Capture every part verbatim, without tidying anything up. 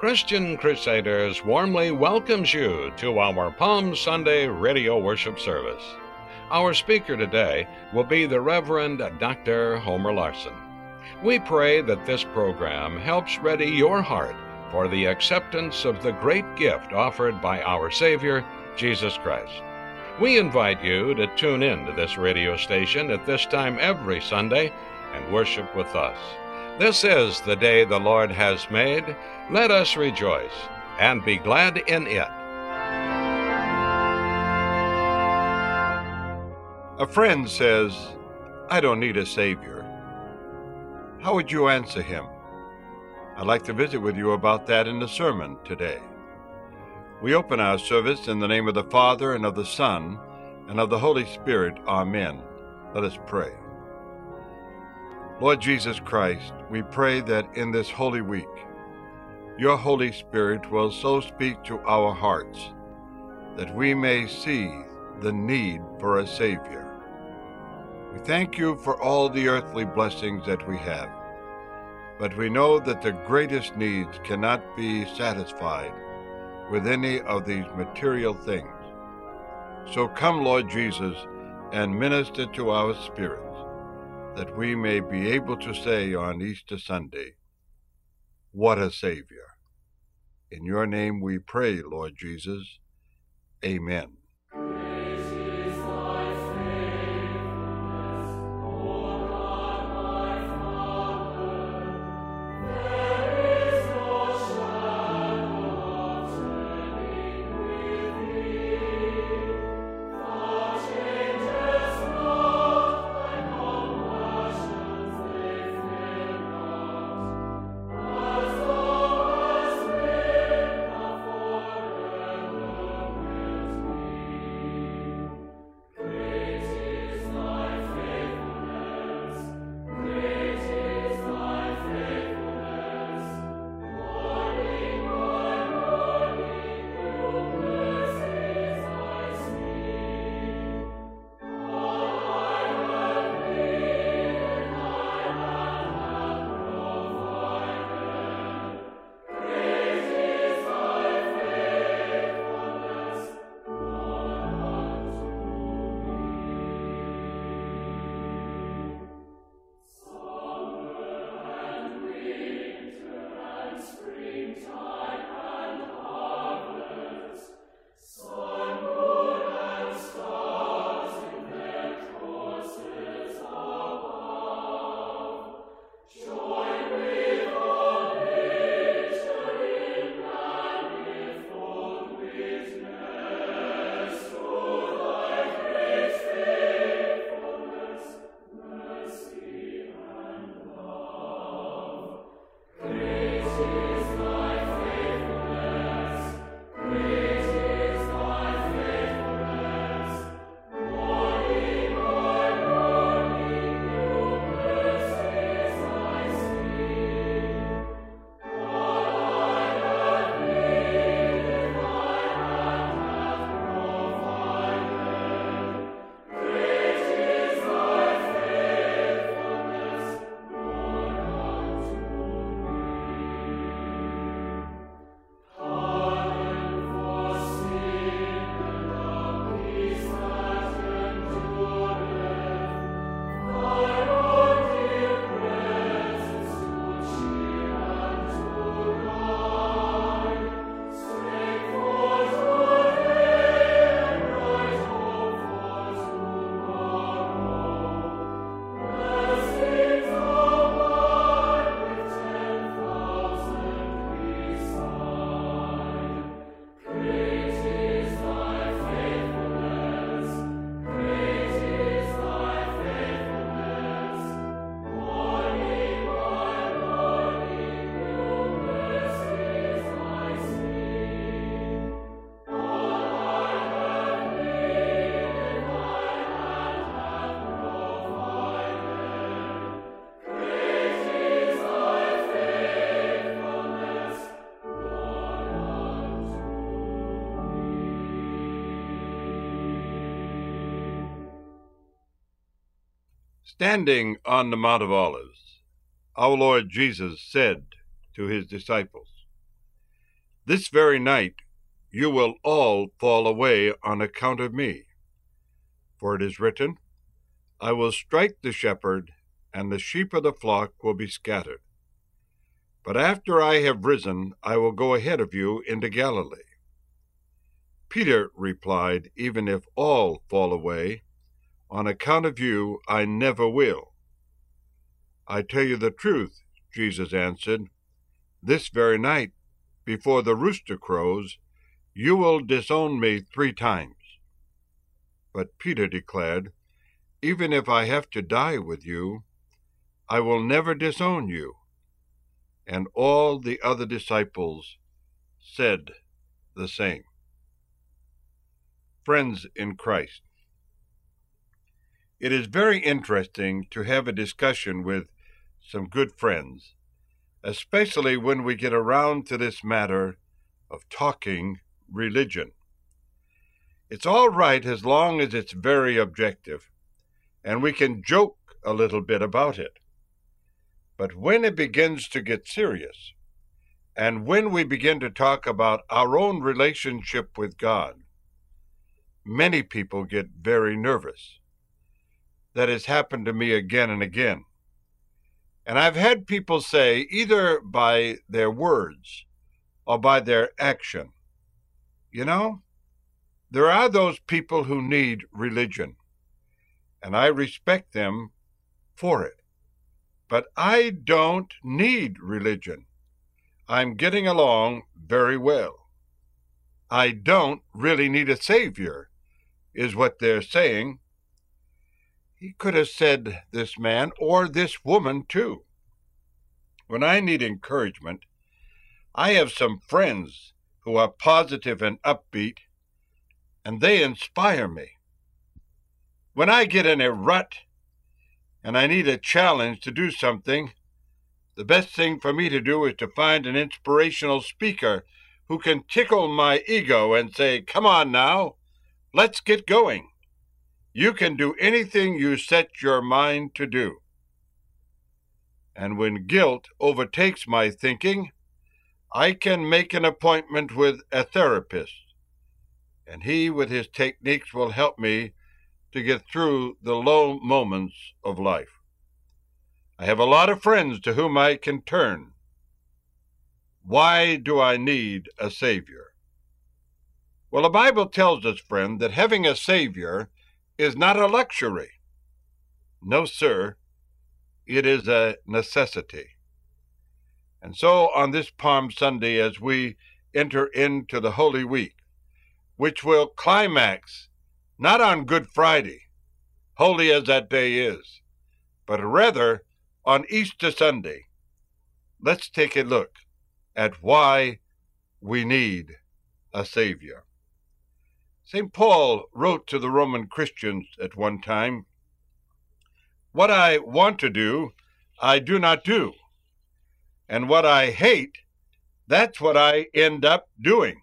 Christian Crusaders warmly welcomes you to our Palm Sunday radio worship service. Our speaker today will be the Reverend Doctor Homer Larson. We pray that this program helps ready your heart for the acceptance of the great gift offered by our Savior, Jesus Christ. We invite you to tune in to this radio station at this time every Sunday and worship with us. This is the day the Lord has made. Let us rejoice and be glad in it. A friend says, "I don't need a Savior." How would you answer him? I'd like to visit with you about that in the sermon today. We open our service in the name of the Father, and of the Son, and of the Holy Spirit. Amen. Let us pray. Lord Jesus Christ, we pray that in this Holy Week, your Holy Spirit will so speak to our hearts that we may see the need for a Savior. We thank you for all the earthly blessings that we have, but we know that the greatest needs cannot be satisfied with any of these material things. So come, Lord Jesus, and minister to our spirits, that we may be able to say on Easter Sunday, "What a Savior." In your name we pray, Lord Jesus. Amen. Standing on the Mount of Olives, our Lord Jesus said to his disciples, This very night you will all fall away on account of me. For it is written, I will strike the shepherd, and the sheep of the flock will be scattered. But after I have risen, I will go ahead of you into Galilee. Peter replied, Even if all fall away, on account of you I never will. I tell you the truth, Jesus answered, this very night, before the rooster crows, you will disown me three times. But Peter declared, Even if I have to die with you, I will never disown you. And all the other disciples said the same. Friends in Christ, it is very interesting to have a discussion with some good friends, especially when we get around to this matter of talking religion. It's all right as long as it's very objective, and we can joke a little bit about it. But when it begins to get serious, and when we begin to talk about our own relationship with God, many people get very nervous. That has happened to me again and again. And I've had people say, either by their words or by their action, you know, there are those people who need religion, and I respect them for it. But I don't need religion. I'm getting along very well. I don't really need a savior, is what they're saying. He could have said, this man, or this woman too. When I need encouragement, I have some friends who are positive and upbeat, and they inspire me. When I get in a rut and I need a challenge to do something, the best thing for me to do is to find an inspirational speaker who can tickle my ego and say, come on now, let's get going. You can do anything you set your mind to do. And when guilt overtakes my thinking, I can make an appointment with a therapist, and he, with his techniques, will help me to get through the low moments of life. I have a lot of friends to whom I can turn. Why do I need a Savior? Well, the Bible tells us, friend, that having a Savior is not a luxury. No, sir, it is a necessity. And so on this Palm Sunday, as we enter into the Holy Week, which will climax not on Good Friday, holy as that day is, but rather on Easter Sunday, let's take a look at why we need a Savior. Saint Paul wrote to the Roman Christians at one time, what I want to do, I do not do. And what I hate, that's what I end up doing.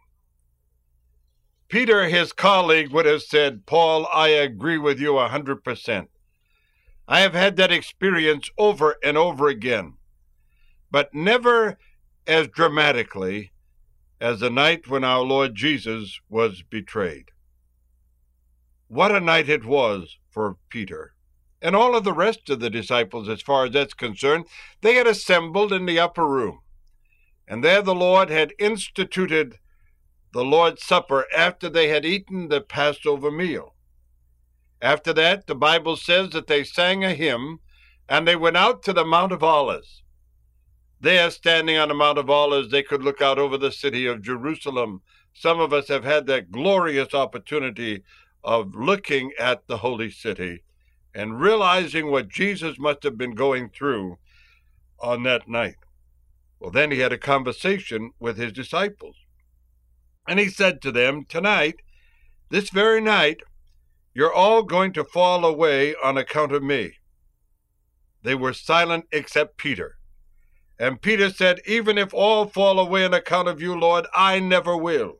Peter, his colleague, would have said, Paul, I agree with you a hundred percent. I have had that experience over and over again, but never as dramatically as the night when our Lord Jesus was betrayed. What a night it was for Peter. And all of the rest of the disciples, as far as that's concerned, they had assembled in the upper room. And there the Lord had instituted the Lord's Supper after they had eaten the Passover meal. After that, the Bible says that they sang a hymn, and they went out to the Mount of Olives. There, standing on the Mount of Olives, they could look out over the city of Jerusalem. Some of us have had that glorious opportunity of looking at the holy city and realizing what Jesus must have been going through on that night. Well, then he had a conversation with his disciples. And he said to them, tonight, this very night, you're all going to fall away on account of me. They were silent except Peter. And Peter said, even if all fall away on account of you, Lord, I never will.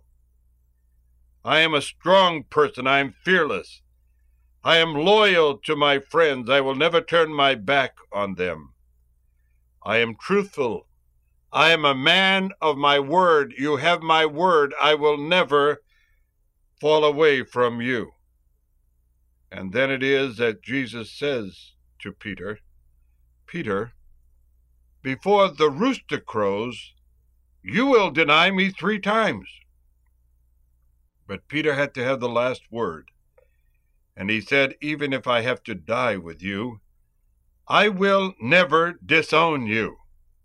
I am a strong person. I am fearless. I am loyal to my friends. I will never turn my back on them. I am truthful. I am a man of my word. You have my word. I will never fall away from you. And then it is that Jesus says to Peter, Peter, before the rooster crows, you will deny me three times. But Peter had to have the last word. And he said, even if I have to die with you, I will never disown you.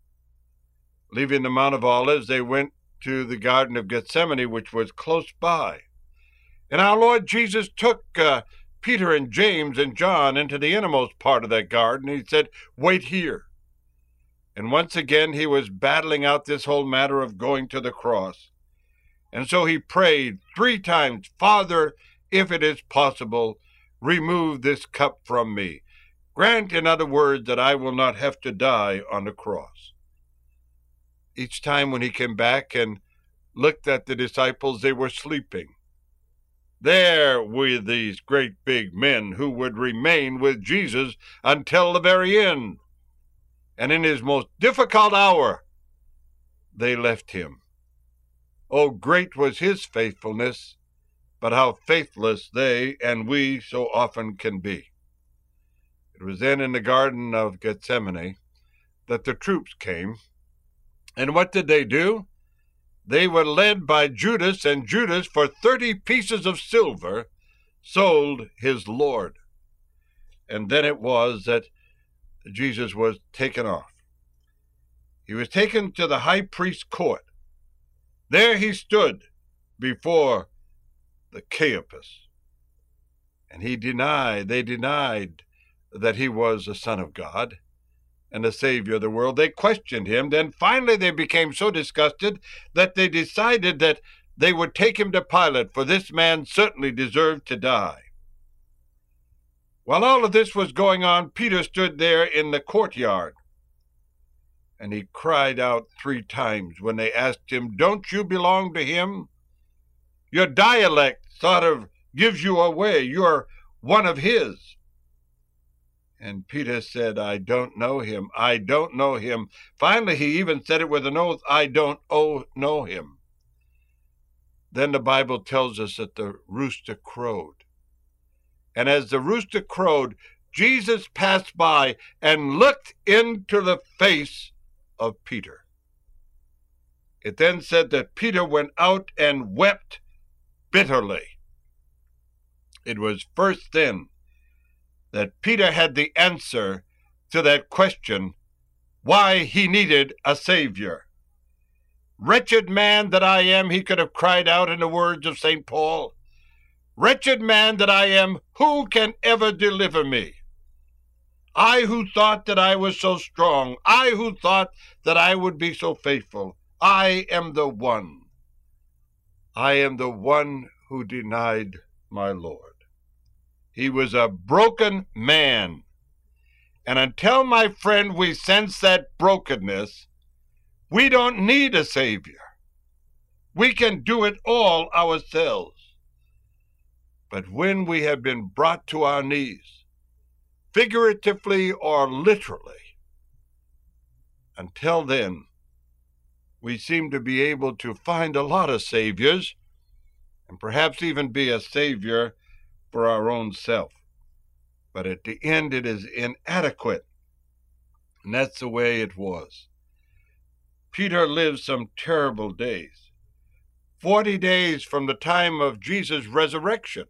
Leaving the Mount of Olives, they went to the Garden of Gethsemane, which was close by. And our Lord Jesus took uh, Peter and James and John into the innermost part of that garden. He said, wait here. And once again, he was battling out this whole matter of going to the cross. And so he prayed three times, Father, if it is possible, remove this cup from me. Grant, in other words, that I will not have to die on the cross. Each time when he came back and looked at the disciples, they were sleeping. There were these great big men who would remain with Jesus until the very end. And in his most difficult hour, they left him. Oh, great was his faithfulness, but how faithless they and we so often can be. It was then in the Garden of Gethsemane that the troops came. And what did they do? They were led by Judas, and Judas, for thirty pieces of silver, sold his Lord. And then it was that Jesus was taken off. He was taken to the high priest's court. There he stood before the Caiaphas. And he denied, they denied that he was the Son of God and the Savior of the world. They questioned him. Then finally they became so disgusted that they decided that they would take him to Pilate, for this man certainly deserved to die. While all of this was going on, Peter stood there in the courtyard, and he cried out three times when they asked him, don't you belong to him? Your dialect sort of gives you away. You're one of his. And Peter said, I don't know him. I don't know him. Finally, he even said it with an oath, I don't oh, know him. Then the Bible tells us that the rooster crowed. And as the rooster crowed, Jesus passed by and looked into the face of Peter. It then said that Peter went out and wept bitterly. It was first then that Peter had the answer to that question, why he needed a Savior. Wretched man that I am, he could have cried out in the words of Saint Paul. Wretched man that I am, who can ever deliver me? I who thought that I was so strong, I who thought that I would be so faithful, I am the one. I am the one who denied my Lord. He was a broken man. And until, my friend, we sense that brokenness, we don't need a Savior. We can do it all ourselves. But when we have been brought to our knees, figuratively or literally, until then, we seem to be able to find a lot of saviors, and perhaps even be a savior for our own self. But at the end, it is inadequate. And that's the way it was. Peter lived some terrible days. Forty days from the time of Jesus' resurrection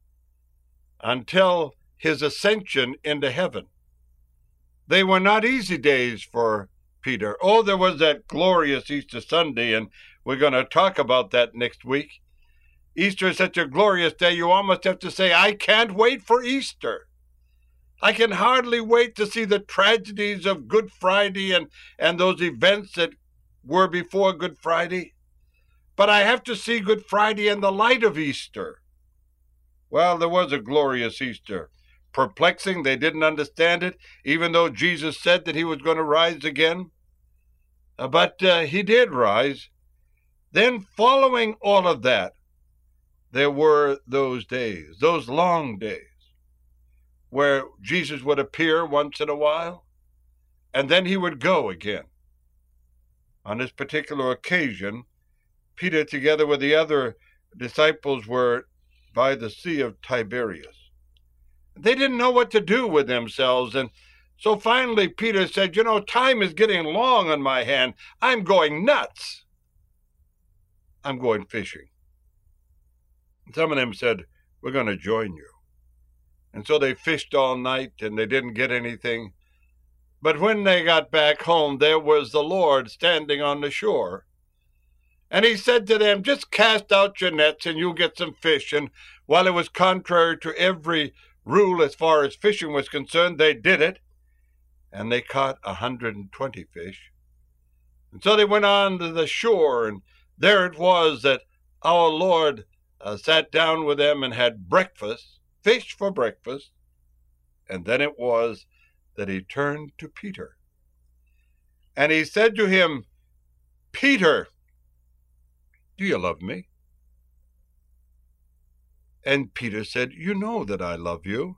until his ascension into heaven. They were not easy days for Peter. Oh, there was that glorious Easter Sunday, and we're going to talk about that next week. Easter is such a glorious day, you almost have to say, I can't wait for Easter. I can hardly wait to see the tragedies of Good Friday and, and those events that were before Good Friday. But I have to see Good Friday in the light of Easter. Well, there was a glorious Easter. Perplexing, they didn't understand it, even though Jesus said that he was going to rise again. Uh, but uh, he did rise. Then following all of that, there were those days, those long days, where Jesus would appear once in a while, and then he would go again. On this particular occasion, Peter, together with the other disciples, were by the Sea of Tiberias. They didn't know what to do with themselves, and so finally Peter said, you know, time is getting long on my hand. I'm going nuts. I'm going fishing. Some of them said, we're going to join you. And so they fished all night, and they didn't get anything. But when they got back home, there was the Lord standing on the shore. And he said to them, just cast out your nets and you'll get some fish. And while it was contrary to every rule as far as fishing was concerned, they did it. And they caught one hundred twenty fish. And so they went on to the shore, and there it was that our Lord uh, sat down with them and had breakfast, fish for breakfast. And then it was that he turned to Peter. And he said to him, Peter, do you love me? And Peter said, you know that I love you.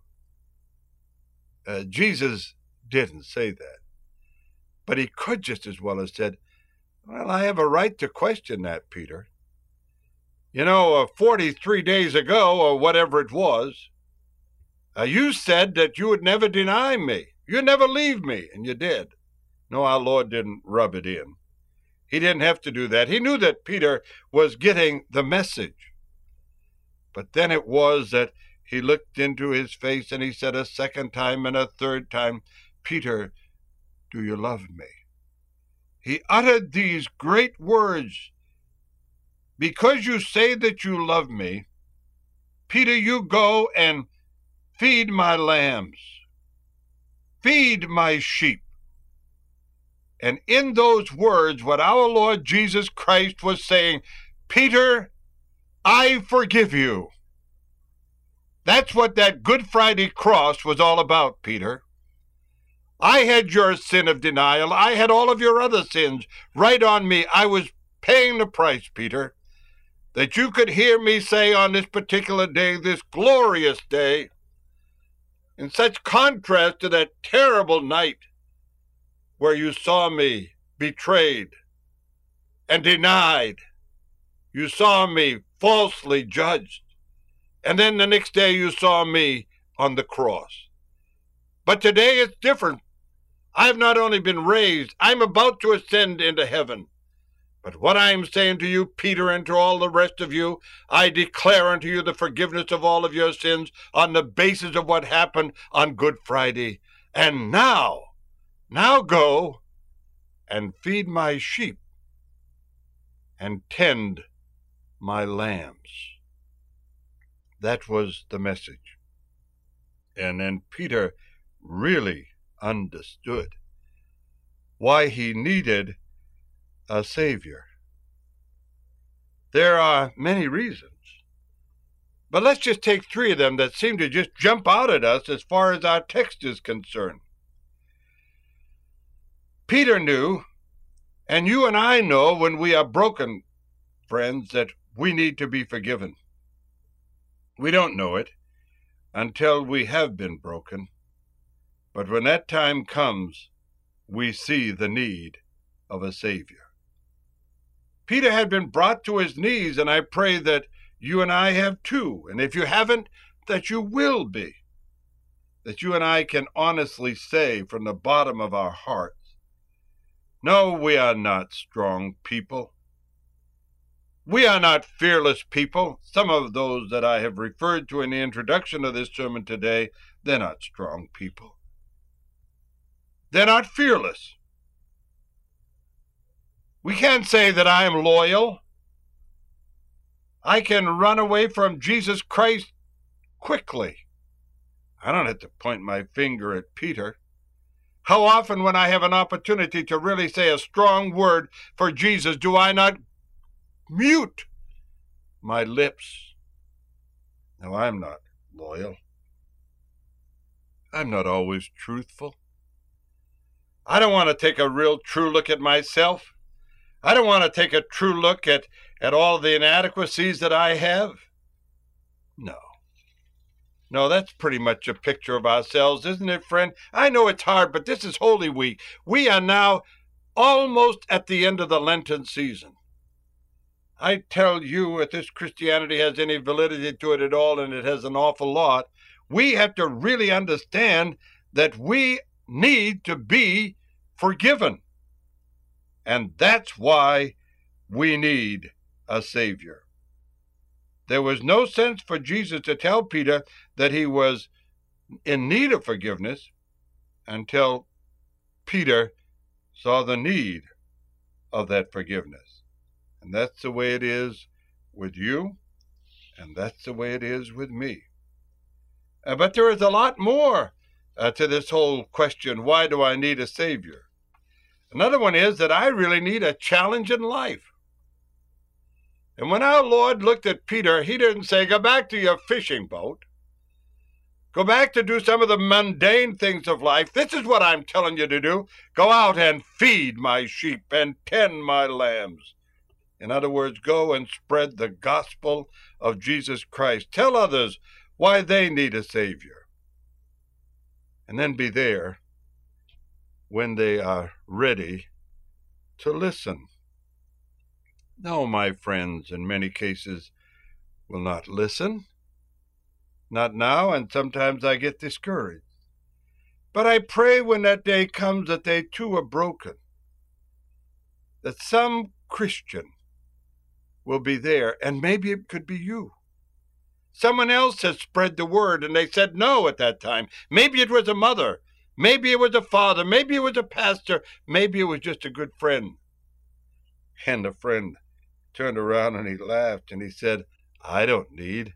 Uh, Jesus didn't say that. But he could just as well have said, well, I have a right to question that, Peter. You know, uh, forty-three days ago, or whatever it was, uh, you said that you would never deny me. You'd never leave me, and you did. No, our Lord didn't rub it in. He didn't have to do that. He knew that Peter was getting the message. But then it was that he looked into his face and he said a second time and a third time, Peter, do you love me? He uttered these great words. Because you say that you love me, Peter, you go and feed my lambs. Feed my sheep. And in those words, what our Lord Jesus Christ was saying, Peter, I forgive you. That's what that Good Friday cross was all about, Peter. I had your sin of denial. I had all of your other sins right on me. I was paying the price, Peter, that you could hear me say on this particular day, this glorious day, in such contrast to that terrible night where you saw me betrayed and denied. You saw me falsely judged. And then the next day you saw me on the cross. But today it's different. I've not only been raised, I'm about to ascend into heaven. But what I am saying to you, Peter, and to all the rest of you, I declare unto you the forgiveness of all of your sins on the basis of what happened on Good Friday. And now, now go and feed my sheep and tend my lambs. That was the message. And then Peter really understood why he needed a Savior. There are many reasons, but let's just take three of them that seem to just jump out at us as far as our text is concerned. Peter knew, and you and I know when we are broken, friends, that we need to be forgiven. We don't know it until we have been broken, but when that time comes, we see the need of a Savior. Peter had been brought to his knees, and I pray that you and I have too, and if you haven't, that you will be, that you and I can honestly say from the bottom of our hearts, no, we are not strong people. We are not fearless people. Some of those that I have referred to in the introduction of this sermon today, they're not strong people. They're not fearless. We can't say that I am loyal. I can run away from Jesus Christ quickly. I don't have to point my finger at Peter. How often when I have an opportunity to really say a strong word for Jesus, do I not mute my lips? No, I'm not loyal. I'm not always truthful. I don't want to take a real true look at myself. I don't want to take a true look at, at all the inadequacies that I have. No. No, that's pretty much a picture of ourselves, isn't it, friend? I know it's hard, but this is Holy Week. We are now almost at the end of the Lenten season. I tell you, if this Christianity has any validity to it at all, and it has an awful lot, we have to really understand that we need to be forgiven. And that's why we need a Savior. There was no sense for Jesus to tell Peter that he was in need of forgiveness until Peter saw the need of that forgiveness. And that's the way it is with you, and that's the way it is with me. Uh, but there is a lot more uh, to this whole question, why do I need a Savior? Another one is that I really need a challenge in life. And when our Lord looked at Peter, he didn't say, go back to your fishing boat. Go back to do some of the mundane things of life. This is what I'm telling you to do. Go out and feed my sheep and tend my lambs. In other words, go and spread the gospel of Jesus Christ. Tell others why they need a Savior. And then be there when they are ready to listen. No, my friends, in many cases, will not listen. Not now, and sometimes I get discouraged. But I pray when that day comes that they too are broken, that some Christian will be there, and maybe it could be you. Someone else has spread the word, and they said no at that time. Maybe it was a mother. Maybe it was a father. Maybe it was a pastor. Maybe it was just a good friend. And the friend turned around and he laughed, and he said, I don't need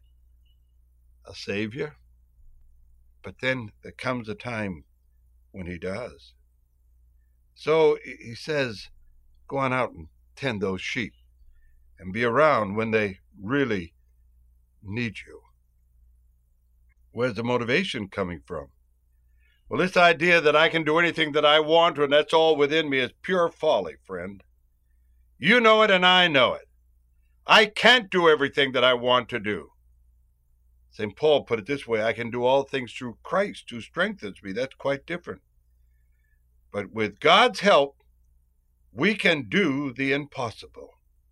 a Savior. But then there comes a time when he does. So he says, go on out and tend those sheep and be around when they really need you. Where's the motivation coming from? Well, this idea that I can do anything that I want and that's all within me is pure folly, friend. You know it and I know it. I can't do everything that I want to do. Saint Paul put it this way, I can do all things through Christ who strengthens me. That's quite different. But with God's help, we can do the impossible.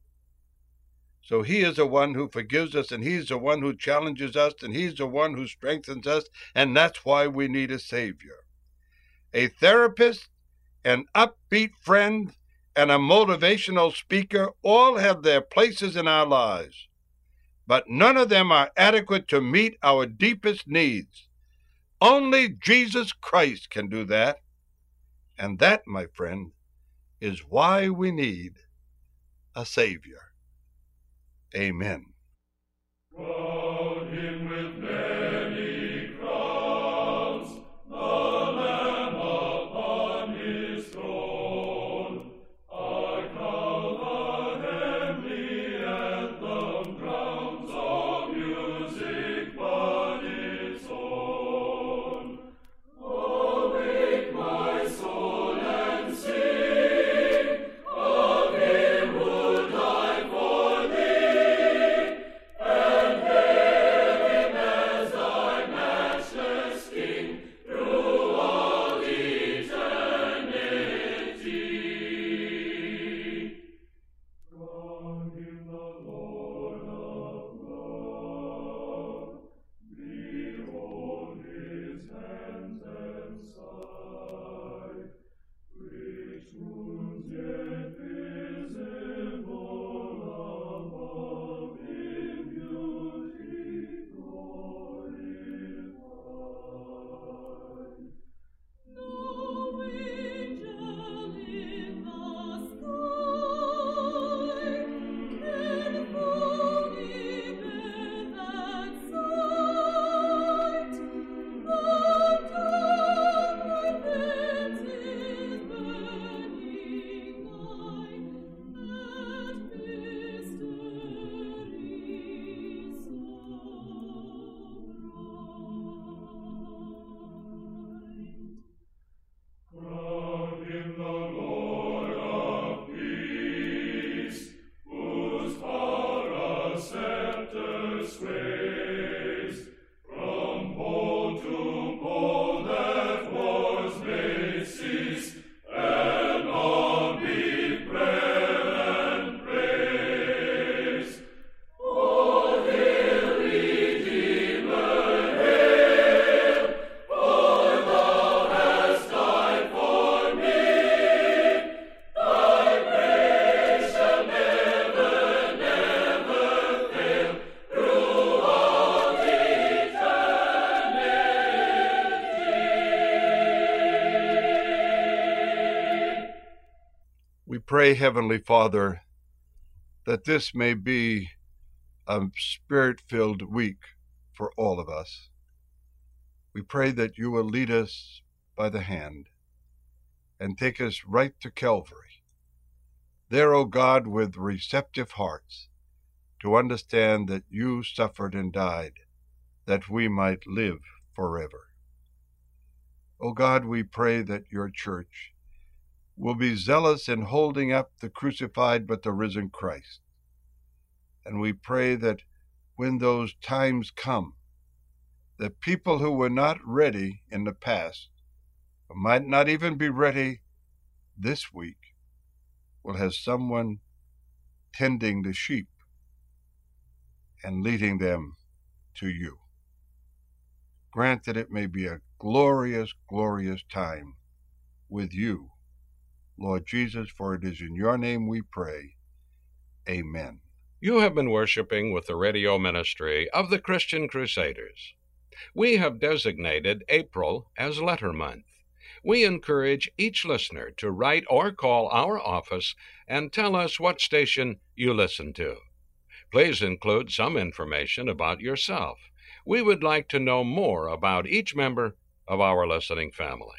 So he is the one who forgives us, and he's the one who challenges us, and he's the one who strengthens us, and that's why we need a Savior. A therapist, an upbeat friend, and a motivational speaker all have their places in our lives. But none of them are adequate to meet our deepest needs. Only Jesus Christ can do that. And that, my friend, is why we need a Savior. Amen. Crown him with many crowns, the Lamb upon his throne. Our crown the heavenly anthem drowns all music but its own. Awake my soul and sing of him who died for thee. pray, Heavenly Father, that this may be a spirit-filled week for all of us. We pray that you will lead us by the hand and take us right to Calvary. There, O God, with receptive hearts, to understand that you suffered and died, that we might live forever. O God, we pray that your church will be zealous in holding up the crucified but the risen Christ. And we pray that when those times come, that people who were not ready in the past, or might not even be ready this week, will have someone tending the sheep and leading them to you. Grant that it may be a glorious, glorious time with you, Lord Jesus, for it is in your name we pray. Amen. You have been worshiping with the radio ministry of the Christian Crusaders. We have designated April as Letter Month. We encourage each listener to write or call our office and tell us what station you listen to. Please include some information about yourself. We would like to know more about each member of our listening family.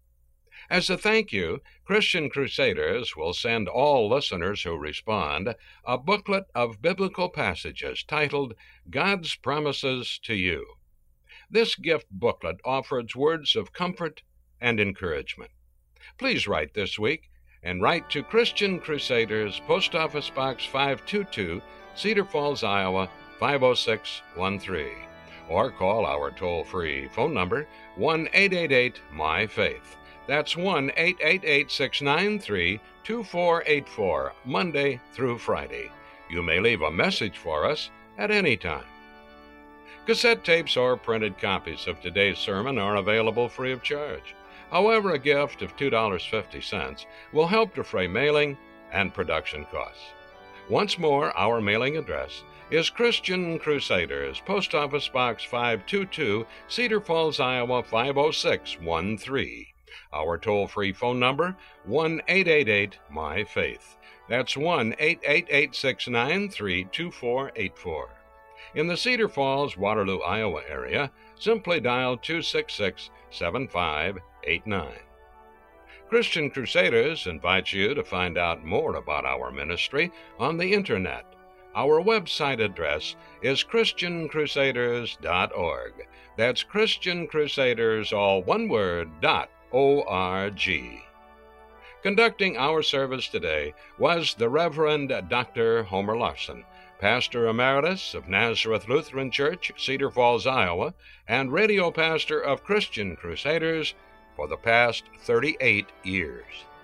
As a thank you, Christian Crusaders will send all listeners who respond a booklet of biblical passages titled God's Promises to You. This gift booklet offers words of comfort and encouragement. Please write this week and write to Christian Crusaders, Post Office Box five two two, Cedar Falls, Iowa five oh six one three, or call our toll-free phone number one eight eight eight, M Y Faith. That's one eight eight eight, six nine three, two four eight four, Monday through Friday. You may leave a message for us at any time. Cassette tapes or printed copies of today's sermon are available free of charge. However, a gift of two dollars and fifty cents will help defray mailing and production costs. Once more, our mailing address is Christian Crusaders, Post Office Box five two two, Cedar Falls, Iowa five oh six one three. Our toll-free phone number, one eight eight eight, M Y Faith. That's one eight eight eight, six nine three, two four eight four. In the Cedar Falls, Waterloo, Iowa area, simply dial two six six, seven five eight nine. Christian Crusaders invites you to find out more about our ministry on the Internet. Our website address is Christian Crusaders dot org. That's Christian Crusaders, all one word, dot O R G. Conducting our service today was the Reverend Doctor Homer Larson, Pastor Emeritus of Nazareth Lutheran Church, Cedar Falls, Iowa, and radio pastor of Christian Crusaders for the past thirty-eight years.